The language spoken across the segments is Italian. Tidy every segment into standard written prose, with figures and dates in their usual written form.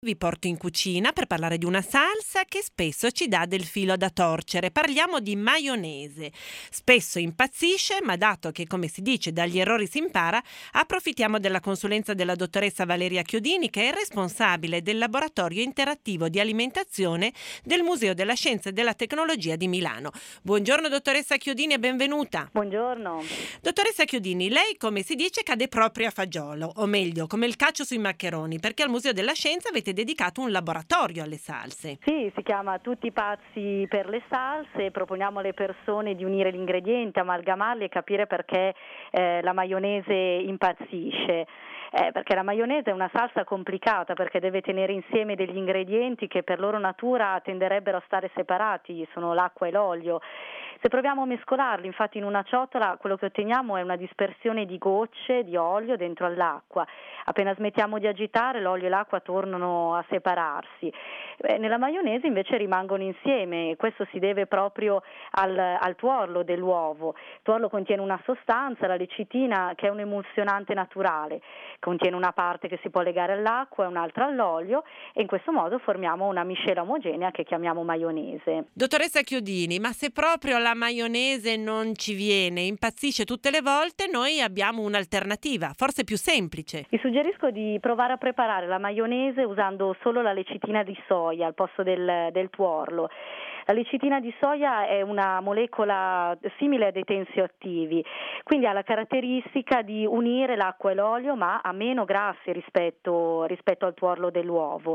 Vi porto in cucina per parlare di una salsa che spesso ci dà del filo da torcere. Parliamo di maionese. Spesso impazzisce, ma dato che, come si dice, dagli errori si impara, approfittiamo della consulenza della dottoressa Valeria Chiodini, che è responsabile del laboratorio interattivo di alimentazione del Museo della Scienza e della Tecnologia di Milano. Buongiorno dottoressa Chiodini e benvenuta. Buongiorno. Dottoressa Chiodini, lei, come si dice, cade proprio a fagiolo, o meglio, come il cacio sui maccheroni, perché al Museo della Scienza avete dedicato un laboratorio alle salse. Sì, si chiama Tutti pazzi per le salse, proponiamo alle persone di unire gli ingredienti, amalgamarli e capire perché la maionese impazzisce. Perché la maionese è una salsa complicata perché deve tenere insieme degli ingredienti che per loro natura tenderebbero a stare separati, sono l'acqua e l'olio. Se proviamo a mescolarli, infatti in una ciotola quello che otteniamo è una dispersione di gocce di olio dentro all'acqua. Appena smettiamo di agitare, l'olio e l'acqua tornano a separarsi. Nella maionese invece rimangono insieme, questo si deve proprio al tuorlo dell'uovo. Il tuorlo contiene una sostanza, la lecitina, che è un emulsionante naturale, contiene una parte che si può legare all'acqua e un'altra all'olio e in questo modo formiamo una miscela omogenea che chiamiamo maionese. Dottoressa Chiodini, ma se proprio la maionese non ci viene, impazzisce tutte le volte, noi abbiamo un'alternativa, forse più semplice. Vi suggerisco di provare a preparare la maionese usando solo la lecitina di soia al posto del tuorlo. La lecitina di soia è una molecola simile a dei tensioattivi, quindi ha la caratteristica di unire l'acqua e l'olio ma ha meno grassi rispetto al tuorlo dell'uovo.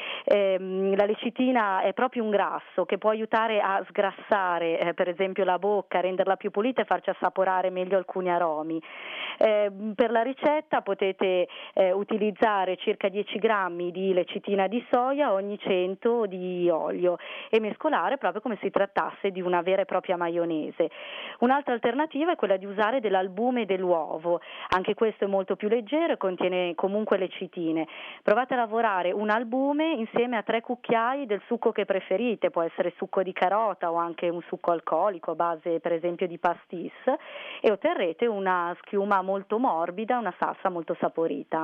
La lecitina è proprio un grasso che può aiutare a sgrassare per esempio la bocca, renderla più pulita e farci assaporare meglio alcuni aromi. Per la ricetta potete utilizzare circa 10 grammi di lecitina di soia ogni 100 di olio e mescolare proprio come si trattasse di una vera e propria maionese. Un'altra alternativa è quella di usare dell'albume dell'uovo, anche questo è molto più leggero e contiene comunque lecitine. Provate a lavorare un albume insieme a 3 cucchiai del succo che preferite, può essere succo di carota o anche un succo alcolico a base per esempio di pastis e otterrete una schiuma molto morbida, una salsa molto saporita.